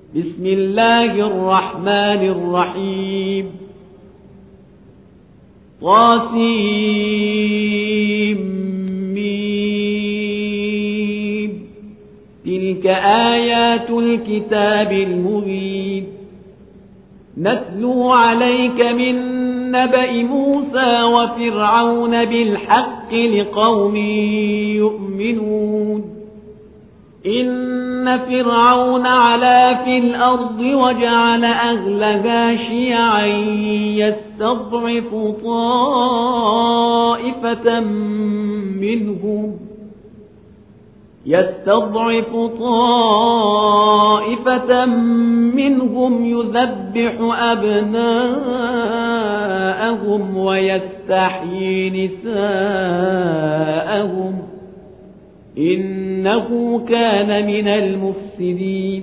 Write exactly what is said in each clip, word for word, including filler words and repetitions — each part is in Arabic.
بسم الله الرحمن الرحيم طاسيم تلك آيات الكتاب المبين نتلو عليك من نبأ موسى وفرعون بالحق لقوم يؤمنون إن فرعون علا في الأرض وجعل أهلها شيعا يستضعف طائفة منهم يستضعف طائفة منهم يذبح أبناءهم ويستحيي نساءهم إنه كان من المفسدين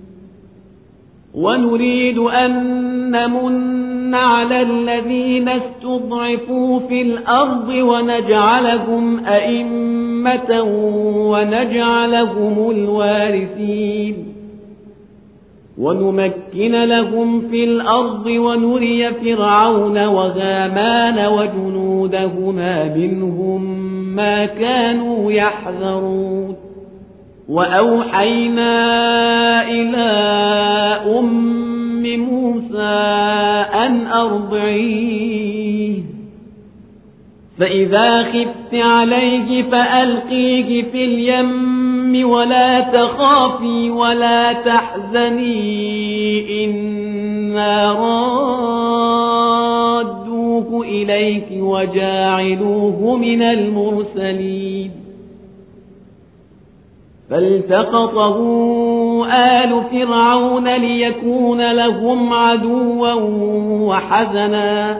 ونريد أن نمن على الذين استضعفوا في الأرض ونجعلهم أئمة ونجعلهم الوارثين ونمكن لهم في الأرض ونري فرعون وهامان وجنودهما منهم ما كانوا يحذرون وأوحينا إلى أم موسى أن أرضعيه فإذا خفت عليه فألقيه في اليم ولا تخافي ولا تحزني إنا رادوه إليك وجاعلوه من المرسلين فالتقطه آل فرعون ليكون لهم عدوا وحزنا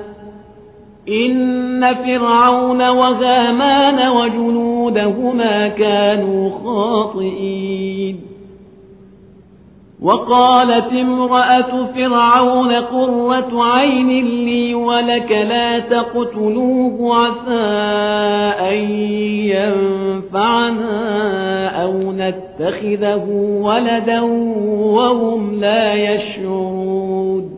إن فرعون وهامان وجنودهما كانوا خاطئين وقالت امرأة فرعون قرة عين لي ولك لا تقتلوه عسى أن ينفعنا أو نتخذه ولدا وهم لا يشعرون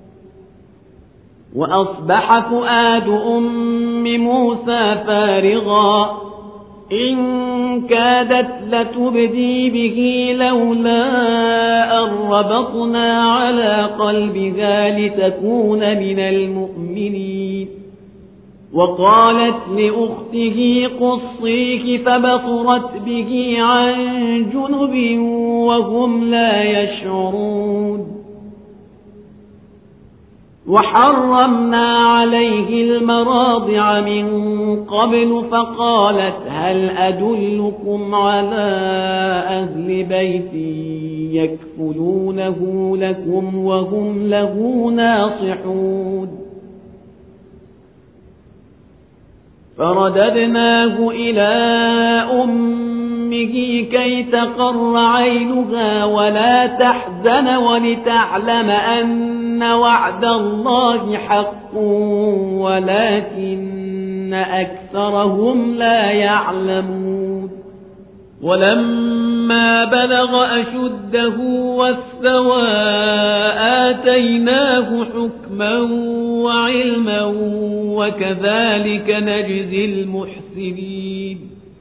وأصبح فؤاد أم موسى فارغا إن كادت لتبدي به لولا أن ربطنا على قلبها لتكون من المؤمنين وقالت لأخته قصيه فبصرت به عن جنب وهم لا يشعرون وحرمنا عليه المراضع من قبل فقالت هل أدلكم على أهل بيت يكفلونه لكم وهم له ناصحون فرددناه إلى أمه كي تقر عينها ولا تحزن ولتعلم أن وعد الله حق ولكن أكثرهم لا يعلمون ولما بلغ أشده واستوى آتيناه حكما وعلما وكذلك نجزي المحسنين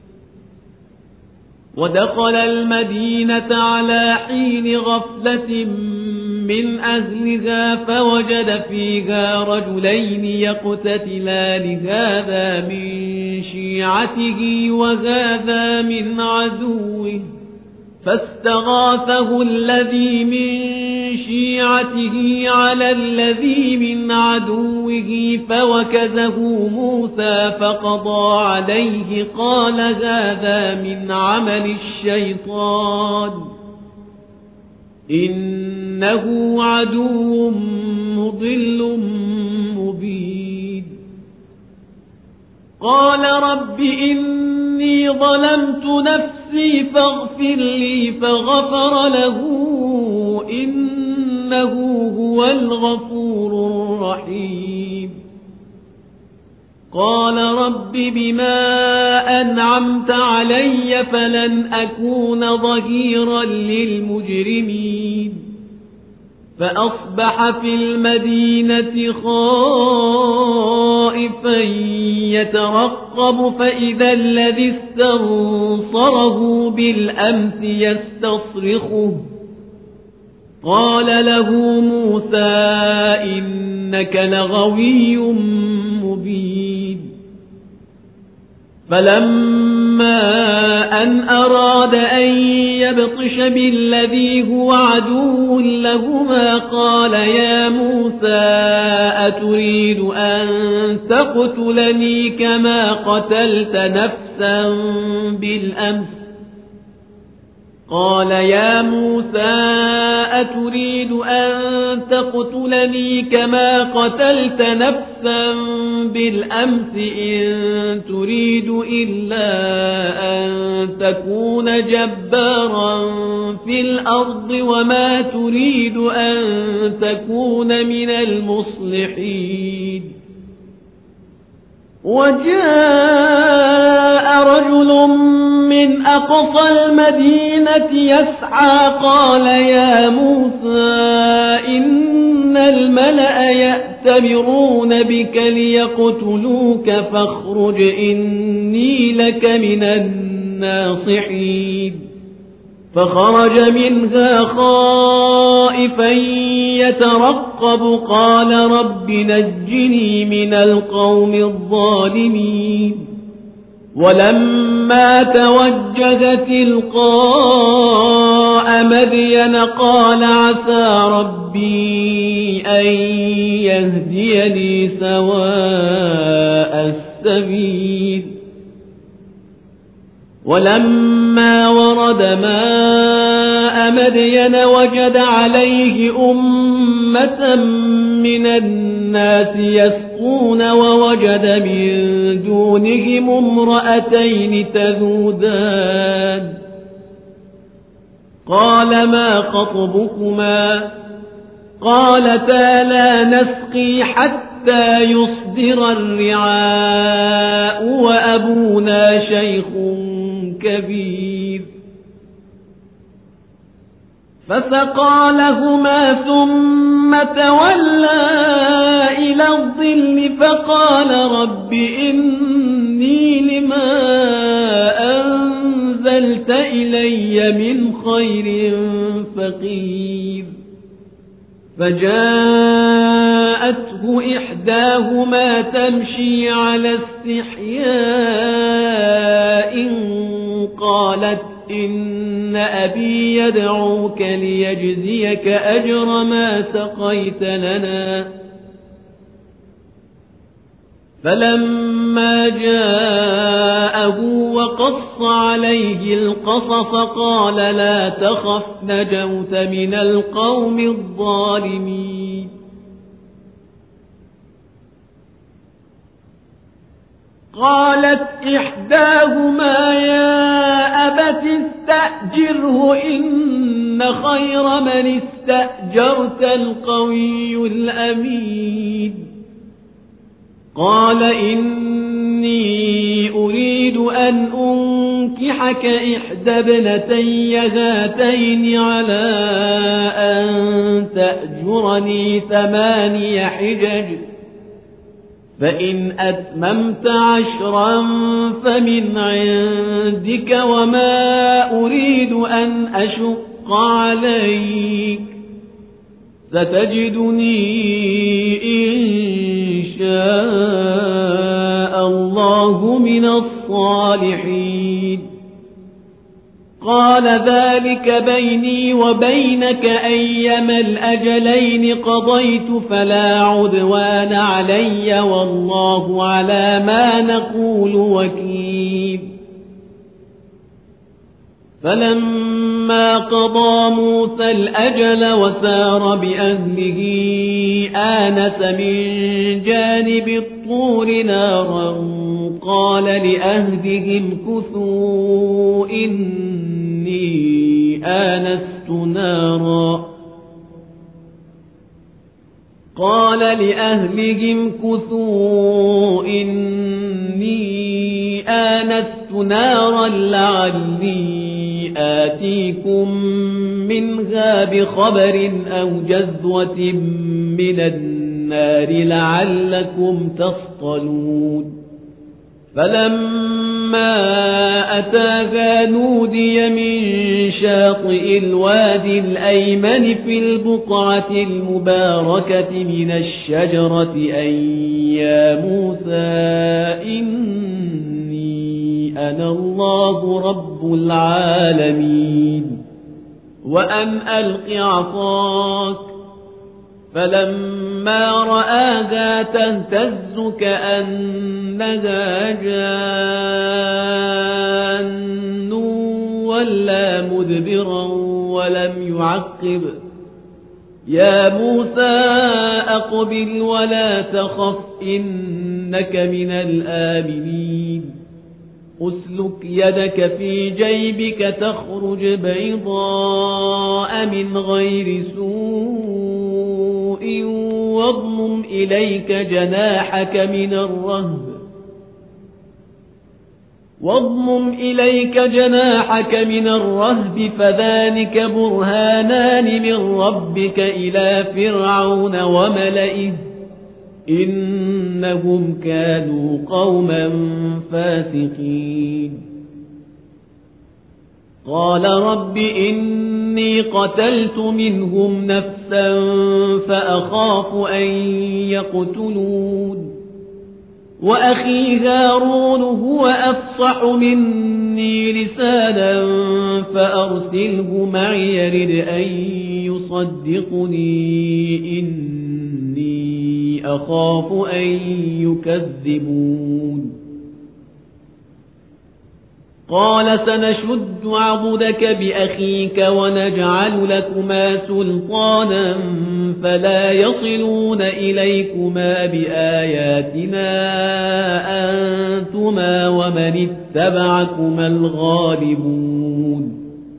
ودخل المدينة على حين غفلة من أهلها فوجد فيها رجلين يقتتلان هذا من شيعته وهذا من عدوه فاستغاثه الذي من شيعته على الذي من عدوه فوكزه موسى فقضى عليه قال هذا من عمل الشيطان إنه عدو مضل مبين قال رب إني ظلمت نفسي فاغفر لي فغفر له إنه هو الغفور الرحيم قال رب بما أنعمت علي فلن أكون ظهيرا للمجرمين فأصبح في المدينة خائفا يترقب فإذا الذي استنصره بالأمس يستصرخه قال له موسى إنك لغوي مبين فلما أن أراد أن يبطش بالذي هو عدو لهما قال يا موسى أتريد أن تقتلني كما قتلت نفسا بالأمس قال يا موسى أتريد أن تقتلني كما قتلت نفسا بالأمس إن تريد إلا أن تكون جبارا في الأرض وما تريد أن تكون من المصلحين وجاء رجل من أقصى المدينة يسعى قال يا موسى إن الملأ يأتمرون بك ليقتلوك فاخرج إني لك من الناصحين فخرج منها خائفا يترقب قال رب نجني من القوم الظالمين ولما توجه تلقاء مدين قال عسى ربي أن يهديني سواء السبيل ولما ورد ماء مدين وجد عليه أمة من الناس يسقون ووجد من دونهم امرأتين تذودان قال ما خطبكما قالتا لا نسقي حتى يصدر الرعاء وأبونا شيخ كبير فسقى لهما ثم تولى إلى الظل فقال رب إني لما أنزلت إلي من خير فقير فجاءته إحداهما تمشي على استحياء قالت إن أبي يدعوك ليجزيك أجر ما سقيت لنا فلما جاءه وقص عليه القصص قال لا تخف نجوت من القوم الظالمين قالت إحداهما يا أبت استأجره إن خير من استأجرت القوي الأمين قال إني أريد أن أنكحك إحدى ابنتي هاتين على أن تأجرني ثماني حجج فإن أتممت عشرا فمن عندك وما أريد أن أشق عليك ستجدني إن شاء الله من الصالحين قال ذلك بيني وبينك أيما الأجلين قضيت فلا عدوان علي والله على ما نقول وكيل فلما قضى موسى الأجل وسار بأهله آنس من جانب الطور نارا قال لأهلهم كثوا إني آنست نارا قال لأهلهم كثوا إني آنست نارا لعلي آتيكم منها بخبر أو جذوة من النار لعلكم تصطلون فلما أتاها نودي من شاطئ الوادي الأيمن في البقعة المباركة من الشجرة أن يا موسى إني أنا الله رب العالمين وأن ألق عصاك فلما رآها تهتز كأنها جان ولا مدبرا ولم يعقب يا موسى أقبل ولا تخف إنك من الآمنين أسلك يدك في جيبك تخرج بيضاء من غير سوء واضمم إليك جناحك من الرهب واضمم إليك جناحك من الرهب فذلك برهانان من ربك إلى فرعون وملئه إنهم كانوا قوما فاسقين قال رب إني قتلت منهم نفسا فأخاف أن يقتلون وأخي هارون هو أفصح مني لسانا فأرسله معي يرد أن يصدقني إني أخاف أن يكذبون قال سنشد عضدك بأخيك ونجعل لكما سلطانا فلا يصلون إليكما بآياتنا أنتما ومن اتبعكما الغالبون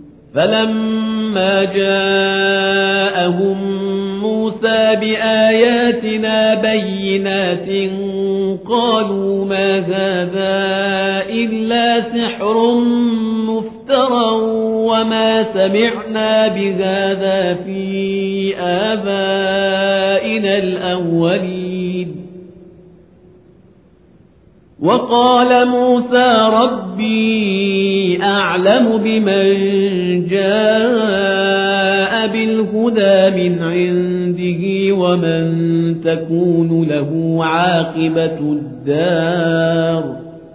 فلما جاءهم موسى بآياتنا بينات قالوا ما هذا إلا سحر مفترى وما سمعنا بهذا في آبائنا الأولين وقال موسى ربي أعلم بمن جاء بالهدى من عنده ومن تكون له عاقبة الدار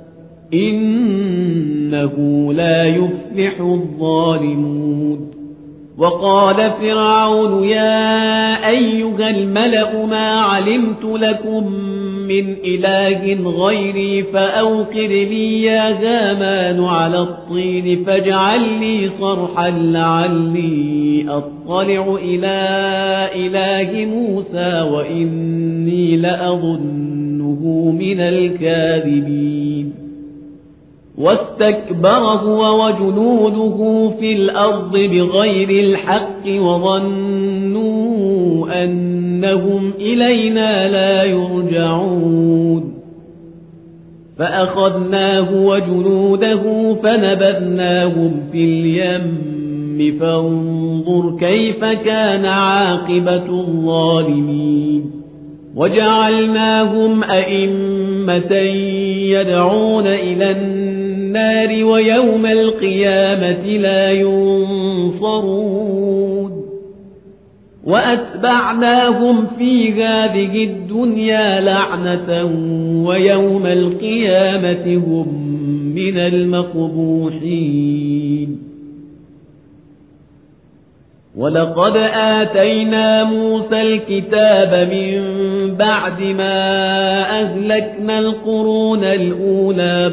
إنه لا يفلح الظالمون وقال فرعون يا أيها الملأ ما علمت لكم من إله غيري فأوقد لي يا هامان على الطين فاجعل لي صرحا لعلي أطلع إلى إله موسى وإني لأظنه من الكاذبين واستكبر هو وجنوده في الأرض بغير الحق وظنوا أنهم إلينا لا يرجعون فأخذناه وجنوده فنبذناهم في اليم فانظر كيف كان عاقبة الظالمين وجعلناهم أئمة يدعون إلى النار ويوم القيامة لا ينصرون وأتبعناهم في هذه الدنيا لعنة ويوم القيامة هم من المقبوحين ولقد آتينا موسى الكتاب من بعد ما أهلكنا القرون الأولى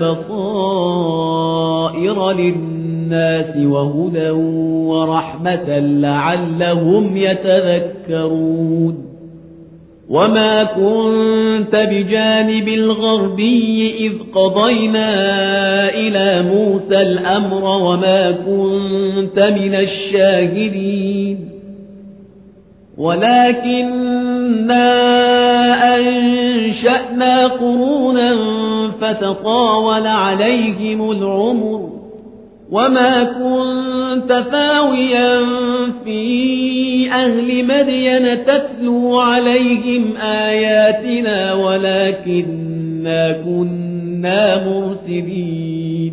بصائر للناس وهدى ورحمة لعلهم يتذكرون وما كنت بجانب الغربي إذ قضينا إلى موسى الأمر وما كنت من الشاهدين ولكننا أنشأنا قرونا فتطاول عليهم العمر وما كنت ثاويا في أهل مدين تتلو عليهم آياتنا ولكننا كنا مرسلين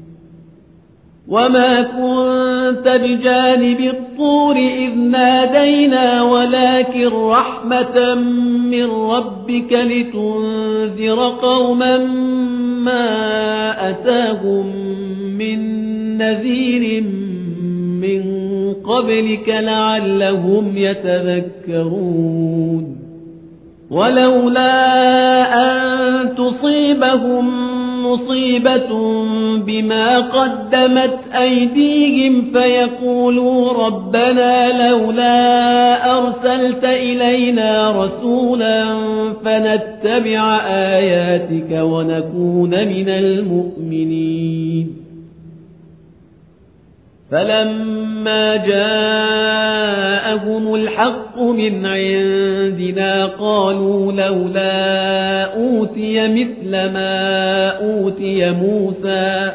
وما كنت بجانب الطور إذ نادينا ولكن رحمة من ربك لتنذر قوما ما أتاهم من نذير من قبلك لعلهم يتذكرون ولولا أن تصيبهم مصيبة بما قدمت أيديهم فيقولوا ربنا لولا أرسلت إلينا رسولا فنتبع آياتك ونكون من المؤمنين فلما جاءهم الحق من عندنا قالوا لولا أوتي مثل ما أوتي موسى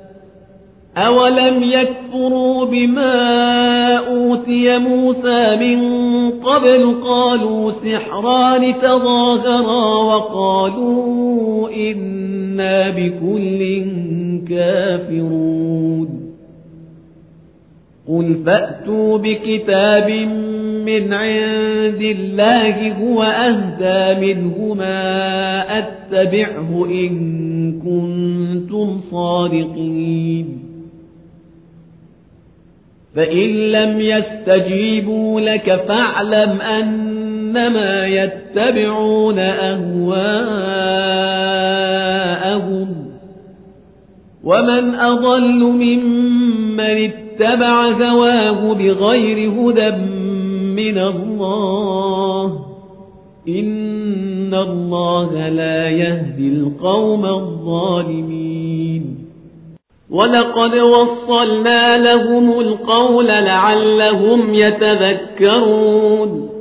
أولم يكفروا بما أوتي موسى من قبل قالوا سحران تظاهرا وقالوا إنا بكل كافرون قل فأتوا بكتاب من عند الله هو أهدى منهما أتبعه إن كنتم صادقين فإن لم يستجيبوا لك فاعلم أنما يتبعون أهواءهم ومن أضل ممن اتبع هواه بغير هدى من الله إن الله لا يهدي القوم الظالمين ولقد وصلنا لهم القول لعلهم يتذكرون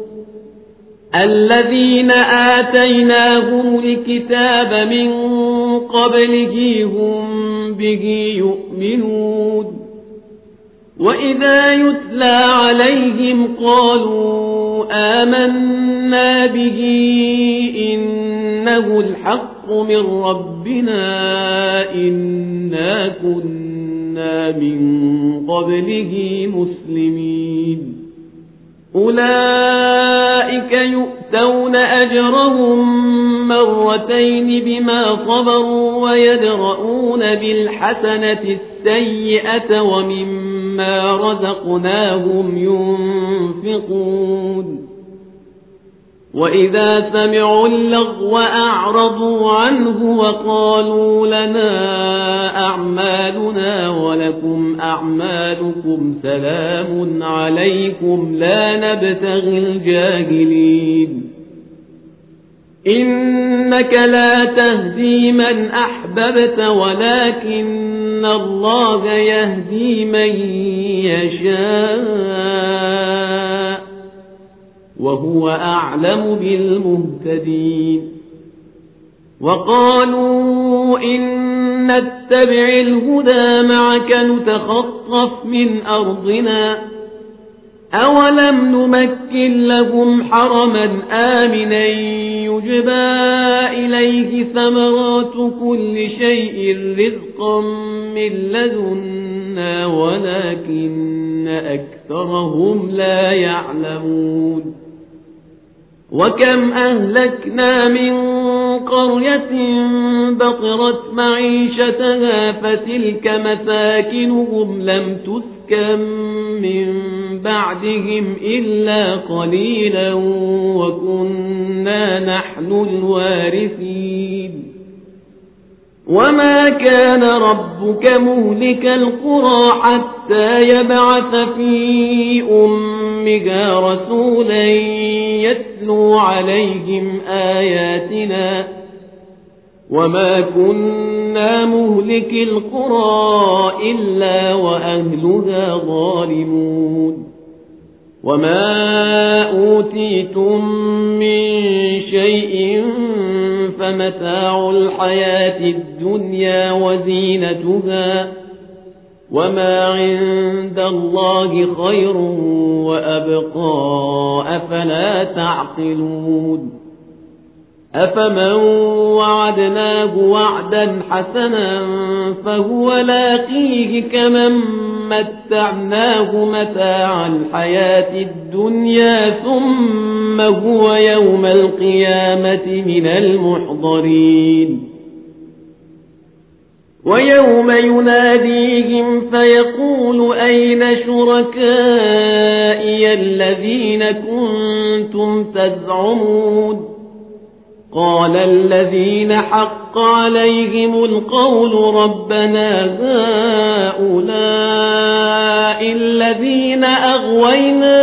الذين آتيناهم الكتاب من قبله هم به يؤمنون وإذا يتلى عليهم قالوا آمنا به إنه الحق من ربنا إنا كنا من قبله مسلمين أولئك يؤتون أجرهم مرتين بما صبروا ويدرؤون بالحسنة السيئة ومما رزقناهم ينفقون وإذا سمعوا اللغو أعرضوا عنه وقالوا لنا أعمالنا ولكم أعمالكم سلام عليكم لا نبتغي الجاهلين إنك لا تهدي من أحببت ولكن الله يهدي من يشاء وهو أعلم بالمهتدين وقالوا إن نتبع الهدى معك نتخطف من أرضنا أولم نمكن لهم حرما آمنا يجبى إليه ثمرات كل شيء رزقا من لدنا ولكن أكثرهم لا يعلمون وكم أهلكنا من قرية بطرت معيشتها فتلك مساكنهم لم تسكن من بعدهم إلا قليلا وكنا نحن الوارثين وما كان ربك مهلك القرى حتى يبعث في أمها رسولا يتلو عليهم آياتنا وما كنا مهلك القرى إلا وأهلها ظالمون وما أوتيتم من شيء فمتاع الحياة الدنيا وزينتها وما عند الله خير وأبقى أفلا تعقلون أفمن وعدناه وعدا حسنا فهو لاقيه كمن متعناه متاع الحياة الدنيا ثم هو يوم القيامة من المحضرين ويوم يناديهم فيقول أين شركائي الذين كنتم تزعمون قال الذين حق عليهم القول ربنا هؤلاء الذين أغوينا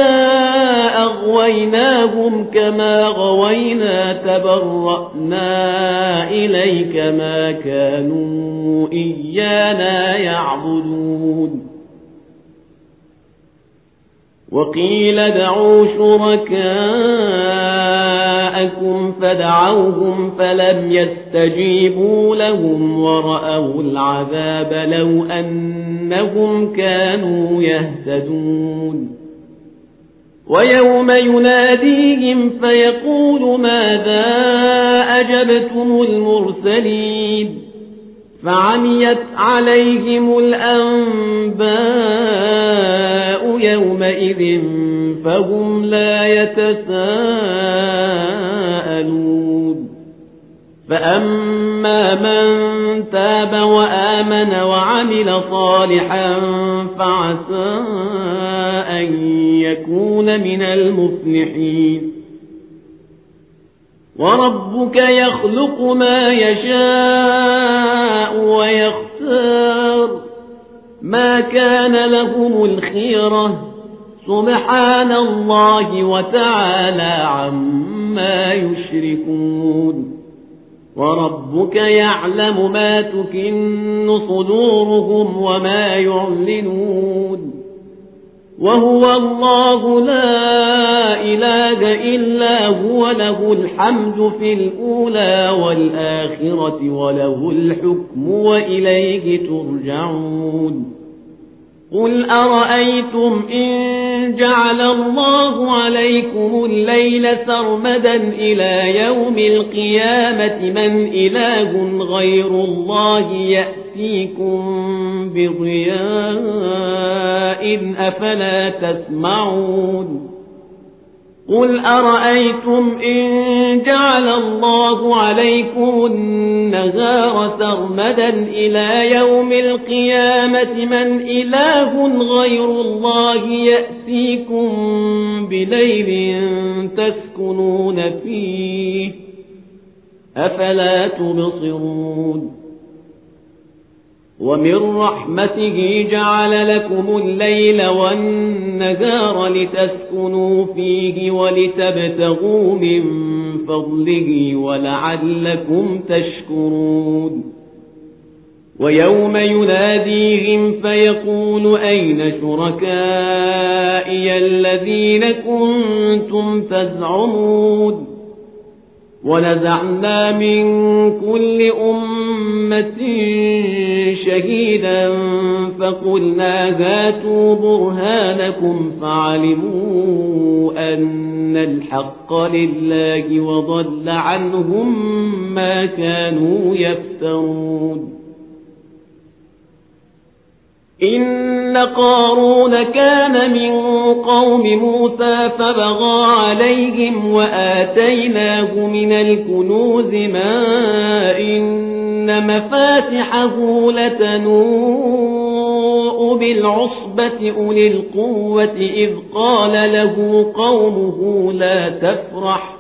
أغويناهم كما غوينا تبرأنا إليك ما كانوا إيانا يعبدون وقيل ادعوا شركاءكم فدعوهم فلم يستجيبوا لهم ورأوا العذاب لو أنهم كانوا يهتدون ويوم يناديهم فيقول ماذا أجبتم المرسلين فعميت عليهم الأنباء يومئذ فهم لا يتساءلون فأما من تاب وآمن وعمل صالحا فعسى أن يكون من المفلحين وربك يخلق ما يشاء ويختار ما كان لهم الخيرة سبحان الله وتعالى عما يشركون وربك يعلم ما تكن صدورهم وما يعلنون وهو الله لا إله إلا هو له الحمد في الأولى والآخرة وله الحكم وإليه ترجعون قل أرأيتم إن جعل الله عليكم الليل سرمدا إلى يوم القيامة من إله غير الله يأتيكم بضياء أفلا تسمعون قل أرأيتم إن جعل الله عليكم النهار سرمدا إلى يوم القيامة من إله غير الله يأتيكم بليل تسكنون فيه أفلا تبصرون ومن رحمته جعل لكم الليل والنهار لتسكنوا فيه ولتبتغوا من فضله ولعلكم تشكرون ويوم يناديهم فيقول أين شركائي الذين كنتم تزعمون ونزعنا من كل أمة شهيدا فقلنا هاتوا برهانكم فعلموا أن الحق لله وضل عنهم ما كانوا يفترون إن قارون كان من قوم موسى فبغى عليهم وآتيناه من الكنوز ما إن مفاتحه لتنوء بالعصبة أولي القوة إذ قال له قومه لا تفرح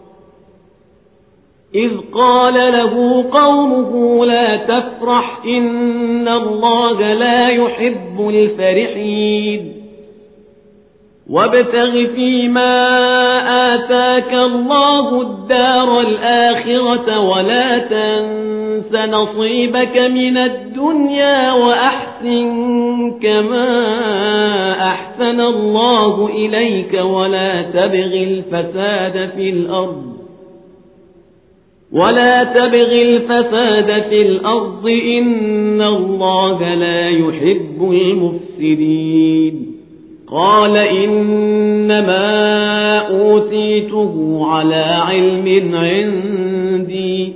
إذ قال له قومه لا تفرح إن الله لا يحب الفرحين وابتغ فيما آتاك الله الدار الآخرة ولا تنس نصيبك من الدنيا وأحسن كما أحسن الله إليك ولا تبغ الفساد في الأرض ولا تبغ الفساد في الأرض إن الله لا يحب المفسدين قال إنما أوتيته على علم عندي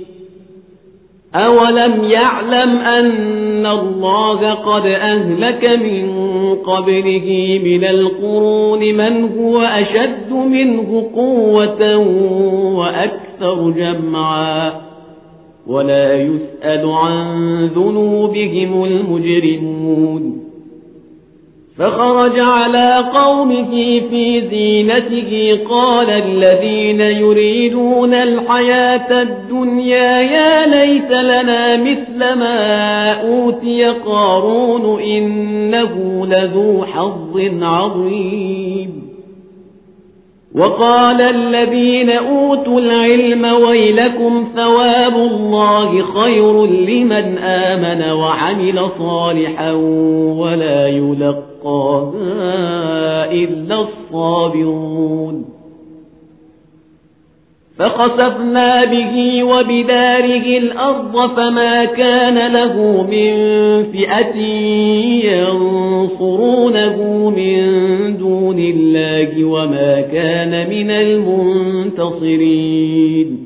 أولم يعلم أن الله قد أهلك من قبله من القرون من هو أشد منه قوة وأكثر جمعا ولا يسأل عن ذنوبهم المجرمون فخرج على قومه في زينته قال الذين يريدون الحياة الدنيا يا ليت لنا مثل ما أوتي قارون إنه لذو حظ عظيم وقال الذين أوتوا العلم ويلكم ثواب الله خير لمن آمن وعمل صالحا ولا يلقاها إلا الصابرون فخسفنا به وبداره الأرض فما كان له من فئة ينصرونه من دون الله وما كان من المنتصرين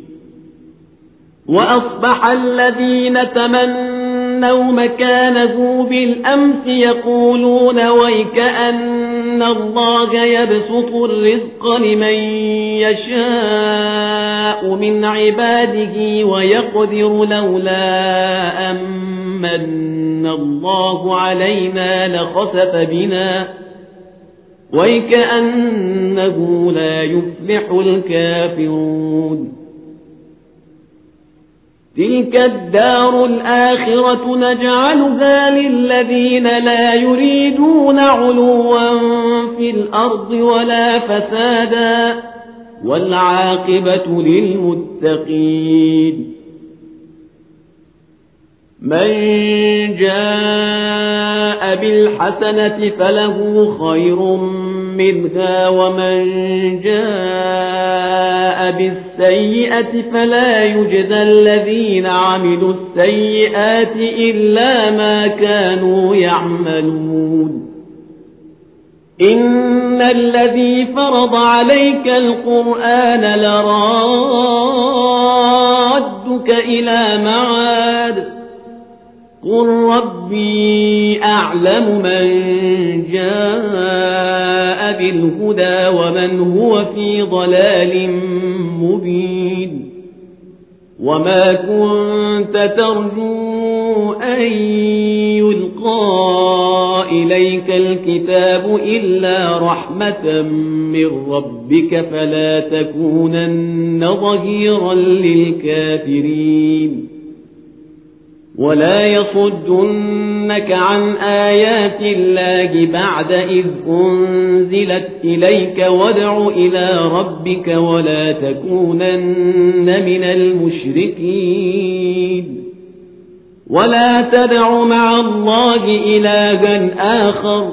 وأصبح الذين تمنوا مكانه بالأمس يقولون ويكأن الله يبسط الرزق لمن يشاء من عباده ويقدر لولا أمن الله علينا لخسف بنا ويكأنه لا يفلح الكافرون تلك الدار الآخرة نجعلها للذين لا يريدون علوا في الأرض ولا فسادا والعاقبة للمتقين من جاء بالحسنة فله خير منها ومن جاء بالسيئة فلا يجزى الذين عملوا السيئات إلا ما كانوا يعملون إن الذي فرض عليك القرآن لرادك إلى معاد قل ربي أعلم من جاء بالهدى ومن هو في ضلال مبين وما كنت ترجو أن يلقى إليك الكتاب إلا رحمة من ربك فلا تكونن ظهيرا للكافرين ولا يصدنك عن آيات الله بعد إذ أنزلت إليك وادع إلى ربك ولا تكونن من المشركين ولا تدع مع الله إلها آخر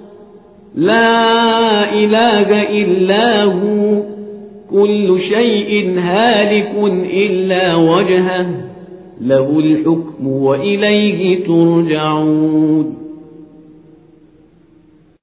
لا إله إلا هو كل شيء هالك إلا وجهه له الحكم وإليه ترجعون